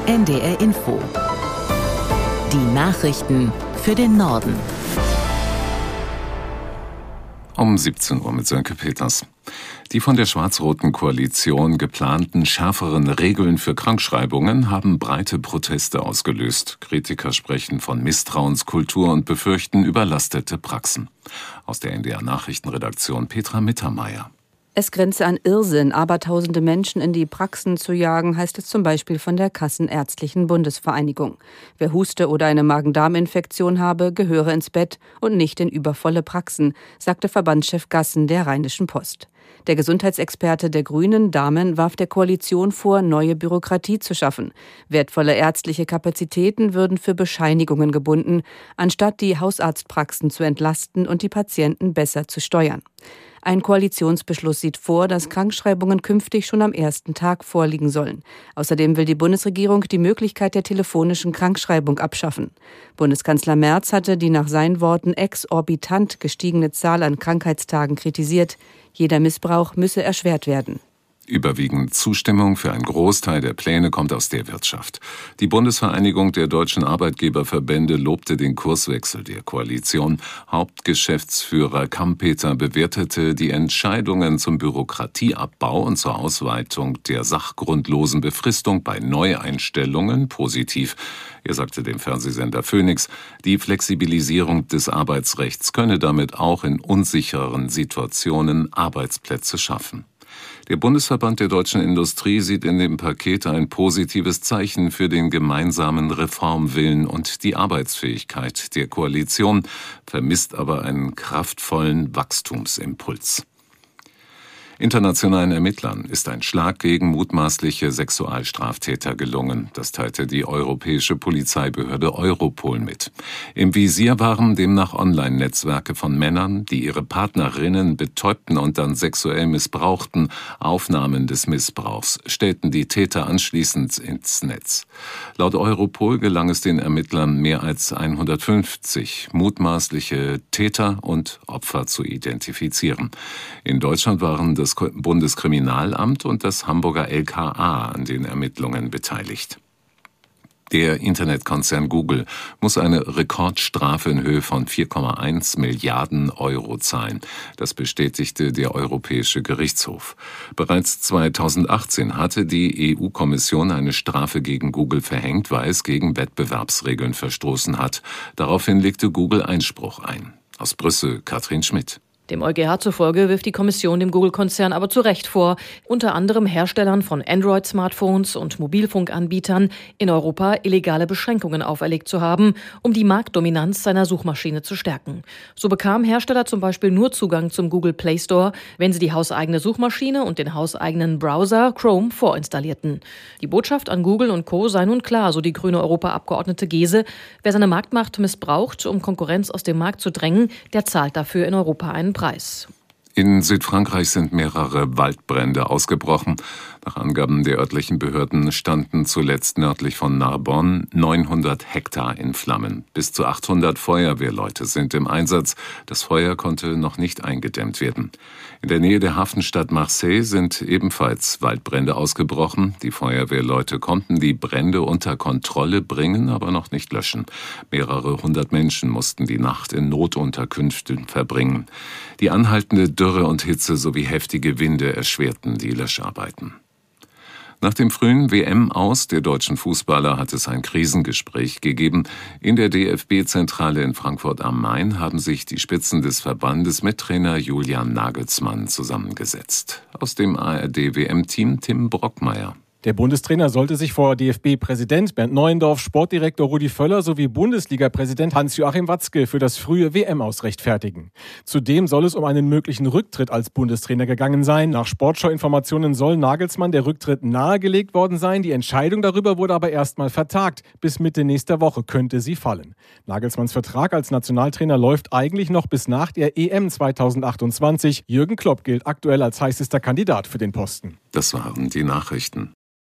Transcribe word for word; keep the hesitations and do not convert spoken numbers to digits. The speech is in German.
N D R Info. Die Nachrichten für den Norden. Um siebzehn Uhr mit Sönke Peters. Die von der schwarz-roten Koalition geplanten schärferen Regeln für Krankschreibungen haben breite Proteste ausgelöst. Kritiker sprechen von Misstrauenskultur und befürchten überlastete Praxen. Aus der N D R-Nachrichtenredaktion Petra Mittermeier. Es grenze an Irrsinn, abertausende Menschen in die Praxen zu jagen, heißt es zum Beispiel von der Kassenärztlichen Bundesvereinigung. Wer Huste oder eine Magen-Darm-Infektion habe, gehöre ins Bett und nicht in übervolle Praxen, sagte Verbandschef Gassen der Rheinischen Post. Der Gesundheitsexperte der Grünen, Dahmen, warf der Koalition vor, neue Bürokratie zu schaffen. Wertvolle ärztliche Kapazitäten würden für Bescheinigungen gebunden, anstatt die Hausarztpraxen zu entlasten und die Patienten besser zu steuern. Ein Koalitionsbeschluss sieht vor, dass Krankschreibungen künftig schon am ersten Tag vorliegen sollen. Außerdem will die Bundesregierung die Möglichkeit der telefonischen Krankschreibung abschaffen. Bundeskanzler Merz hatte die nach seinen Worten exorbitant gestiegene Zahl an Krankheitstagen kritisiert. Jeder Missbrauch müsse erschwert werden. Überwiegend Zustimmung für einen Großteil der Pläne kommt aus der Wirtschaft. Die Bundesvereinigung der deutschen Arbeitgeberverbände lobte den Kurswechsel der Koalition. Hauptgeschäftsführer Kampeter bewertete die Entscheidungen zum Bürokratieabbau und zur Ausweitung der sachgrundlosen Befristung bei Neueinstellungen positiv. Er sagte dem Fernsehsender Phoenix, die Flexibilisierung des Arbeitsrechts könne damit auch in unsicheren Situationen Arbeitsplätze schaffen. Der Bundesverband der deutschen Industrie sieht in dem Paket ein positives Zeichen für den gemeinsamen Reformwillen und die Arbeitsfähigkeit der Koalition, vermisst aber einen kraftvollen Wachstumsimpuls. Internationalen Ermittlern ist ein Schlag gegen mutmaßliche Sexualstraftäter gelungen. Das teilte die europäische Polizeibehörde Europol mit. Im Visier waren demnach Online-Netzwerke von Männern, die ihre Partnerinnen betäubten und dann sexuell missbrauchten. Aufnahmen des Missbrauchs stellten die Täter anschließend ins Netz. Laut Europol gelang es den Ermittlern, mehr als hundertfünfzig mutmaßliche Täter und Opfer zu identifizieren. In Deutschland waren das Das Bundeskriminalamt und das Hamburger L K A an den Ermittlungen beteiligt. Der Internetkonzern Google muss eine Rekordstrafe in Höhe von vier Komma eins Milliarden Euro zahlen. Das bestätigte der Europäische Gerichtshof. Bereits zweitausendachtzehn hatte die E U-Kommission eine Strafe gegen Google verhängt, weil es gegen Wettbewerbsregeln verstoßen hat. Daraufhin legte Google Einspruch ein. Aus Brüssel Katrin Schmidt. Dem EuGH zufolge wirft die Kommission dem Google-Konzern aber zu Recht vor, unter anderem Herstellern von Android-Smartphones und Mobilfunkanbietern in Europa illegale Beschränkungen auferlegt zu haben, um die Marktdominanz seiner Suchmaschine zu stärken. So bekamen Hersteller zum Beispiel nur Zugang zum Google Play Store, wenn sie die hauseigene Suchmaschine und den hauseigenen Browser Chrome vorinstallierten. Die Botschaft an Google und Co. sei nun klar, so die grüne Europaabgeordnete Gese. Wer seine Marktmacht missbraucht, um Konkurrenz aus dem Markt zu drängen, der zahlt dafür in Europa einen Preis. In Südfrankreich sind mehrere Waldbrände ausgebrochen. Nach Angaben der örtlichen Behörden standen zuletzt nördlich von Narbonne neunhundert Hektar in Flammen. Bis zu achthundert Feuerwehrleute sind im Einsatz. Das Feuer konnte noch nicht eingedämmt werden. In der Nähe der Hafenstadt Marseille sind ebenfalls Waldbrände ausgebrochen. Die Feuerwehrleute konnten die Brände unter Kontrolle bringen, aber noch nicht löschen. Mehrere hundert Menschen mussten die Nacht in Notunterkünften verbringen. Die anhaltende Dürre und Hitze sowie heftige Winde erschwerten die Löscharbeiten. Nach dem frühen W M-Aus der deutschen Fußballer hat es ein Krisengespräch gegeben. In der D F B-Zentrale in Frankfurt am Main haben sich die Spitzen des Verbandes mit Trainer Julian Nagelsmann zusammengesetzt. Aus dem A R D-W M-Team Tim Brockmeier. Der Bundestrainer sollte sich vor D F B-Präsident Bernd Neuendorf, Sportdirektor Rudi Völler sowie Bundesliga-Präsident Hans-Joachim Watzke für das frühe W M-Aus rechtfertigen. Zudem soll es um einen möglichen Rücktritt als Bundestrainer gegangen sein. Nach Sportschau-Informationen soll Nagelsmann der Rücktritt nahegelegt worden sein. Die Entscheidung darüber wurde aber erstmal vertagt. Bis Mitte nächster Woche könnte sie fallen. Nagelsmanns Vertrag als Nationaltrainer läuft eigentlich noch bis nach der E M zweitausendachtundzwanzig. Jürgen Klopp gilt aktuell als heißester Kandidat für den Posten. Das waren die Nachrichten.